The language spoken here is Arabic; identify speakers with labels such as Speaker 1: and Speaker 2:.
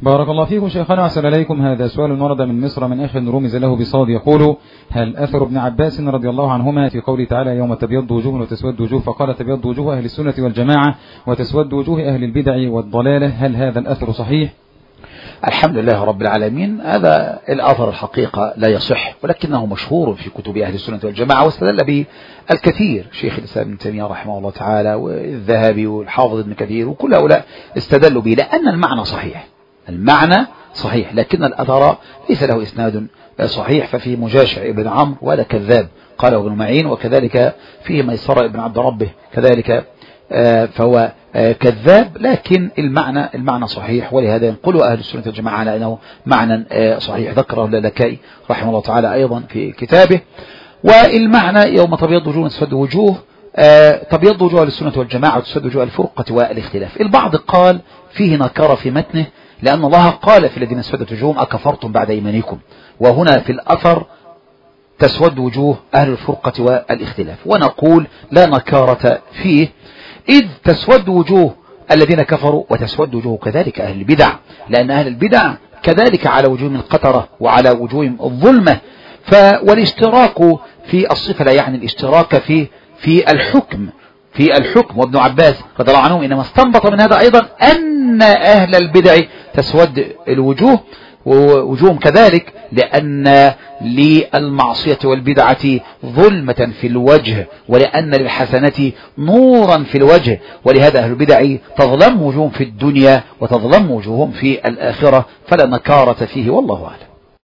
Speaker 1: بارك الله فيكم شيخنا، أحسن إليكم. هذا سؤال ورد من مصر من أخ رمز له بصاد، يقول: هل أثر ابن عباس رضي الله عنهما في قوله تعالى: يوم تبيض وجوه وتسود وجوه، فقال: تبيض وجوه أهل السنة والجماعة وتسود وجوه أهل البدع والضلالة، هل هذا الأثر صحيح؟
Speaker 2: الحمد لله رب العالمين. هذا الأثر الحقيقة لا يصح، ولكنه مشهور في كتب أهل السنة والجماعة، واستدل به الكثير، شيخ الإسلام ابن تيمية رحمه الله تعالى والذهبي والحافظ ابن كثير، وكل هؤلاء استدلوا به، لأن المعنى صحيح، المعنى صحيح، لكن الأثر ليس له إسناد صحيح. ففيه مجاشع ابن عمرو وهذا كذاب قاله ابن معين، وكذلك فيه ميسر ابن عبد ربه كذلك فهو كذاب، لكن المعنى صحيح، ولهذا ينقل أهل السنة والجماعة على أنه معنى صحيح. ذكره اللالكائي رحمه الله تعالى أيضا في كتابه. والمعنى: يوم تبيض وجوه وتسود وجوه، تبيض وجوه السنة والجماعة وتسود وجوه الفرقة والاختلاف. البعض قال فيه نكارة في متنه، لأن الله قال في الذين اسودت وجوههم: أكفرتم بعد إيمانكم، وهنا في الأثر تسود وجوه أهل الفرقة والاختلاف. ونقول لا نكارة فيه، إذ تسود وجوه الذين كفروا وتسود وجوه كذلك أهل البدع، لأن أهل البدع كذلك على وجوههم القطرة وعلى وجوههم الظلمة. والاشتراك في الصفة لا يعني الاشتراك في الحكم. وابن عباس رضي الله عنه إنما استنبط من هذا أيضا أن أهل البدع تسود الوجوه ووجوههم كذلك، لأن للمعصية والبدعة ظلمة في الوجه، ولأن للحسنة نورا في الوجه، ولهذا أهل البدع تظلم وجوههم في الدنيا وتظلم وجوههم في الآخرة، فلا نكارة فيه، والله أعلم.